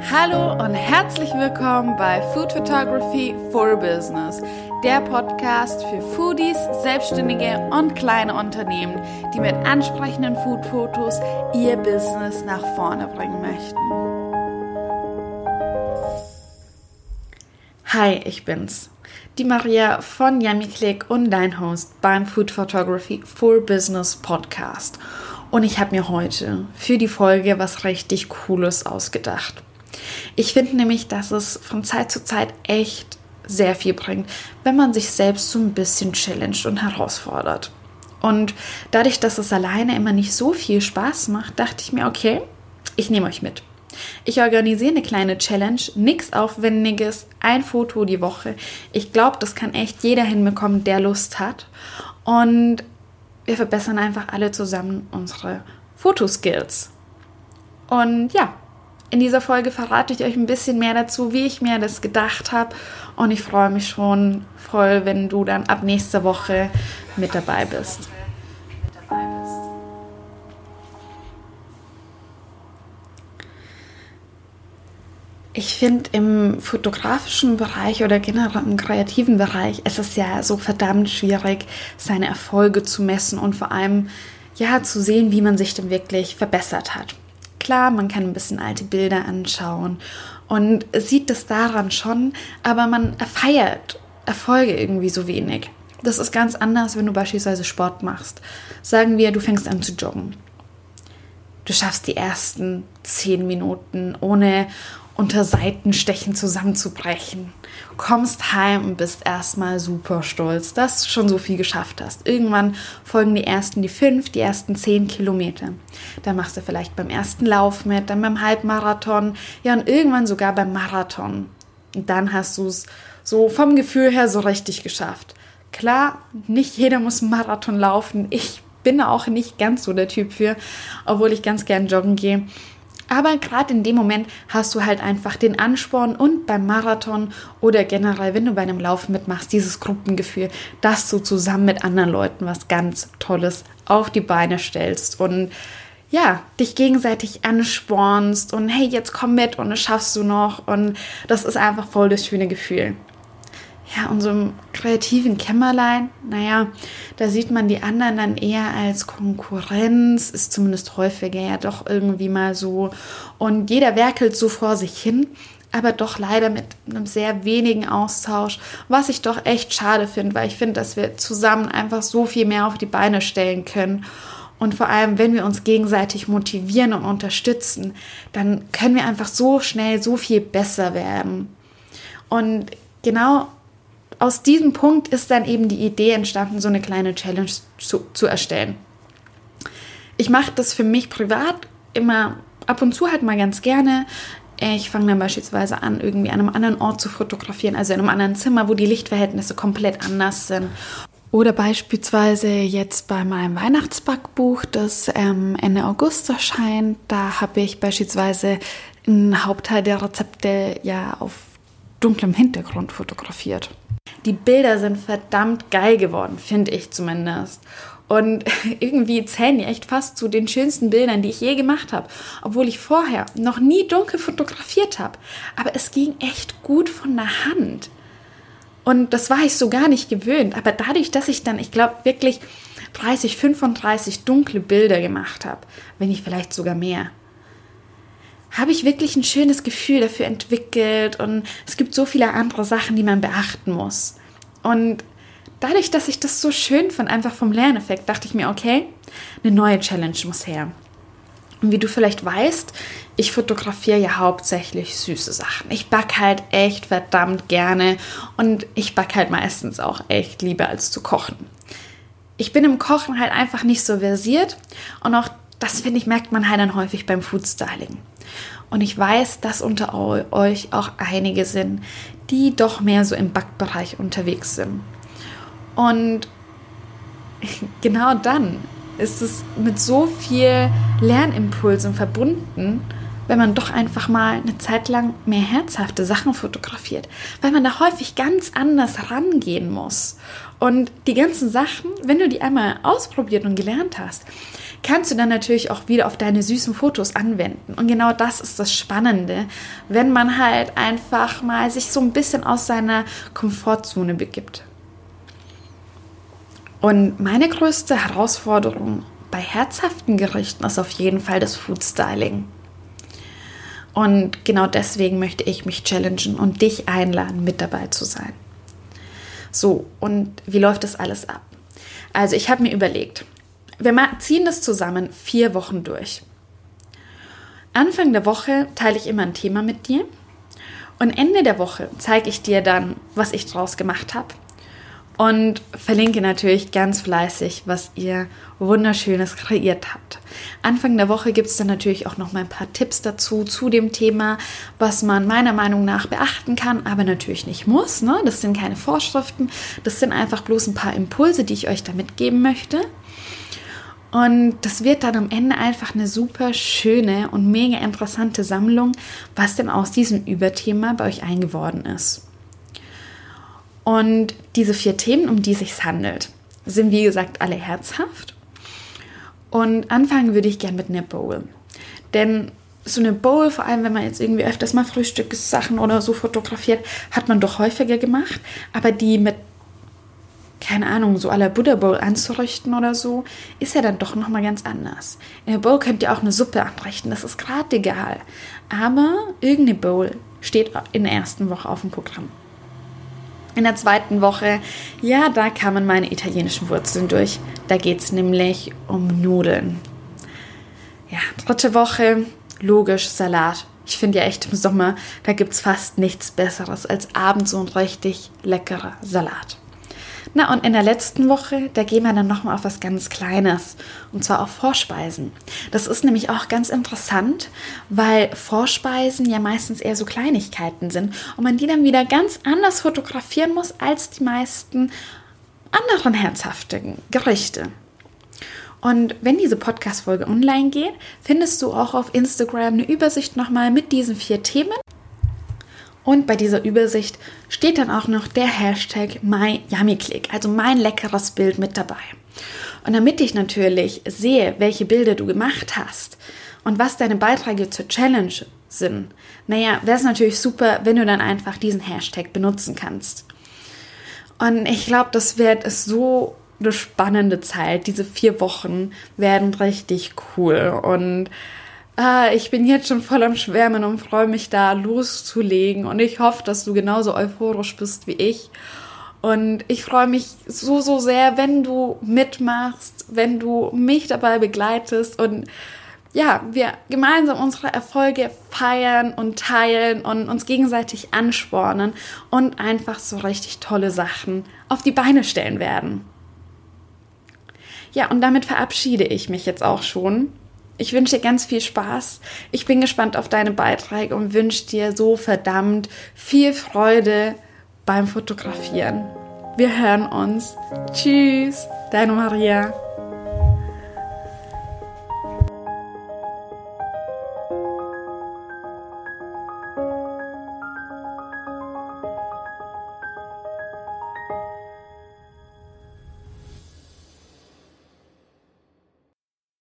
Hallo und herzlich willkommen bei Food Photography for Business, der Podcast für Foodies, Selbstständige und kleine Unternehmen, die mit ansprechenden Foodfotos ihr Business nach vorne bringen möchten. Hi, ich bin's, die Maria von YummyClick und dein Host beim Food Photography for Business Podcast. Und ich habe mir heute für die Folge was richtig Cooles ausgedacht. Ich finde nämlich, dass es von Zeit zu Zeit echt sehr viel bringt, wenn man sich selbst so ein bisschen challenged und herausfordert. Und dadurch, dass es alleine immer nicht so viel Spaß macht, dachte ich mir, okay, ich nehme euch mit. Ich organisiere eine kleine Challenge, nichts Aufwendiges, ein Foto die Woche. Ich glaube, das kann echt jeder hinbekommen, der Lust hat. Und wir verbessern einfach alle zusammen unsere Fotoskills. Und ja, in dieser Folge verrate ich euch ein bisschen mehr dazu, wie ich mir das gedacht habe. Und ich freue mich schon voll, wenn du dann ab nächster Woche mit dabei bist. Ich finde, im fotografischen Bereich oder generell im kreativen Bereich ist es ja so verdammt schwierig, seine Erfolge zu messen und vor allem ja zu sehen, wie man sich denn wirklich verbessert hat. Klar, man kann ein bisschen alte Bilder anschauen und sieht das daran schon, aber man feiert Erfolge irgendwie so wenig. Das ist ganz anders, wenn du beispielsweise Sport machst. Sagen wir, du fängst an zu joggen. Du schaffst die ersten 10 Minuten ohne unter Seitenstechen zusammenzubrechen. Kommst heim und bist erstmal super stolz, dass du schon so viel geschafft hast. Irgendwann folgen die ersten 5, die ersten 10 Kilometer. Dann machst du vielleicht beim ersten Lauf mit, dann beim Halbmarathon, ja und irgendwann sogar beim Marathon. Und dann hast du es so vom Gefühl her so richtig geschafft. Klar, nicht jeder muss einen Marathon laufen. Ich bin auch nicht ganz so der Typ für, obwohl ich ganz gern joggen gehe. Aber gerade in dem Moment hast du halt einfach den Ansporn und beim Marathon oder generell, wenn du bei einem Lauf mitmachst, dieses Gruppengefühl, dass du zusammen mit anderen Leuten was ganz Tolles auf die Beine stellst und ja, dich gegenseitig anspornst und hey, jetzt komm mit und das schaffst du noch und das ist einfach voll das schöne Gefühl. Ja, und so im kreativen Kämmerlein, naja, da sieht man die anderen dann eher als Konkurrenz, ist zumindest häufiger ja doch irgendwie mal so. Und jeder werkelt so vor sich hin, aber doch leider mit einem sehr wenigen Austausch, was ich doch echt schade finde, weil ich finde, dass wir zusammen einfach so viel mehr auf die Beine stellen können. Und vor allem, wenn wir uns gegenseitig motivieren und unterstützen, dann können wir einfach so schnell so viel besser werden. Und genau aus diesem Punkt ist dann eben die Idee entstanden, so eine kleine Challenge zu erstellen. Ich mache das für mich privat immer ab und zu halt mal ganz gerne. Ich fange dann beispielsweise an, irgendwie an einem anderen Ort zu fotografieren, also in einem anderen Zimmer, wo die Lichtverhältnisse komplett anders sind. Oder beispielsweise jetzt bei meinem Weihnachtsbackbuch, das Ende August erscheint, da habe ich beispielsweise einen Hauptteil der Rezepte ja auf dunklem Hintergrund fotografiert. Die Bilder sind verdammt geil geworden, finde ich zumindest. Und irgendwie zählen die echt fast zu den schönsten Bildern, die ich je gemacht habe. Obwohl ich vorher noch nie dunkel fotografiert habe. Aber es ging echt gut von der Hand. Und das war ich so gar nicht gewöhnt. Aber dadurch, dass ich dann, ich glaube, wirklich 35 dunkle Bilder gemacht habe, wenn nicht vielleicht sogar mehr, habe ich wirklich ein schönes Gefühl dafür entwickelt und es gibt so viele andere Sachen, die man beachten muss. Und dadurch, dass ich das so schön fand, einfach vom Lerneffekt, dachte ich mir, okay, eine neue Challenge muss her. Und wie du vielleicht weißt, ich fotografiere ja hauptsächlich süße Sachen. Ich backe halt echt verdammt gerne und ich backe halt meistens auch echt lieber als zu kochen. Ich bin im Kochen halt einfach nicht so versiert und auch das, finde ich, merkt man halt dann häufig beim Foodstyling. Und ich weiß, dass unter euch auch einige sind, die doch mehr so im Backbereich unterwegs sind. Und genau dann ist es mit so viel Lernimpulsen verbunden, wenn man doch einfach mal eine Zeit lang mehr herzhafte Sachen fotografiert, weil man da häufig ganz anders rangehen muss. Und die ganzen Sachen, wenn du die einmal ausprobiert und gelernt hast, kannst du dann natürlich auch wieder auf deine süßen Fotos anwenden. Und genau das ist das Spannende, wenn man halt einfach mal sich so ein bisschen aus seiner Komfortzone begibt. Und meine größte Herausforderung bei herzhaften Gerichten ist auf jeden Fall das Food-Styling. Und genau deswegen möchte ich mich challengen und dich einladen, mit dabei zu sein. So, und wie läuft das alles ab? Also ich habe mir überlegt, wir ziehen das zusammen 4 Wochen durch. Anfang der Woche teile ich immer ein Thema mit dir und Ende der Woche zeige ich dir dann, was ich draus gemacht habe und verlinke natürlich ganz fleißig, was ihr Wunderschönes kreiert habt. Anfang der Woche gibt es dann natürlich auch noch mal ein paar Tipps dazu, zu dem Thema, was man meiner Meinung nach beachten kann, aber natürlich nicht muss. Ne? Das sind keine Vorschriften, das sind einfach bloß ein paar Impulse, die ich euch da mitgeben möchte. Und das wird dann am Ende einfach eine super schöne und mega interessante Sammlung, was denn aus diesem Überthema bei euch eingeworden ist. Und diese 4 Themen, um die es sich handelt, sind wie gesagt alle herzhaft. Und anfangen würde ich gerne mit einer Bowl. Denn so eine Bowl, vor allem wenn man jetzt irgendwie öfters mal Frühstückssachen oder so fotografiert, hat man doch häufiger gemacht. Aber die mit, keine Ahnung, so à la Buddha Bowl anzurichten oder so, ist ja dann doch nochmal ganz anders. In der Bowl könnt ihr auch eine Suppe anrichten, das ist gerade egal. Aber irgendeine Bowl steht in der ersten Woche auf dem Programm. In der zweiten Woche, ja, da kamen meine italienischen Wurzeln durch. Da geht es nämlich um Nudeln. Ja, 3. Woche, logisch, Salat. Ich finde ja echt im Sommer, da gibt es fast nichts Besseres als abends so ein richtig leckerer Salat. Na, und in der letzten Woche, da gehen wir dann nochmal auf was ganz Kleines, und zwar auf Vorspeisen. Das ist nämlich auch ganz interessant, weil Vorspeisen ja meistens eher so Kleinigkeiten sind und man die dann wieder ganz anders fotografieren muss als die meisten anderen herzhaften Gerichte. Und wenn diese Podcast-Folge online geht, findest du auch auf Instagram eine Übersicht nochmal mit diesen 4 Themen. Und bei dieser Übersicht steht dann auch noch der Hashtag MyYummyClick, also mein leckeres Bild mit dabei. Und damit ich natürlich sehe, welche Bilder du gemacht hast und was deine Beiträge zur Challenge sind, wäre es natürlich super, wenn du dann einfach diesen Hashtag benutzen kannst. Und ich glaube, das wird so eine spannende Zeit. Diese 4 Wochen werden richtig cool und ich bin jetzt schon voll am Schwärmen und freue mich da loszulegen und ich hoffe, dass du genauso euphorisch bist wie ich und ich freue mich so, so sehr, wenn du mitmachst, wenn du mich dabei begleitest und ja, wir gemeinsam unsere Erfolge feiern und teilen und uns gegenseitig anspornen und einfach so richtig tolle Sachen auf die Beine stellen werden. Ja, und damit verabschiede ich mich jetzt auch schon. Ich wünsche dir ganz viel Spaß. Ich bin gespannt auf deine Beiträge und wünsche dir so verdammt viel Freude beim Fotografieren. Wir hören uns. Tschüss, deine Maria.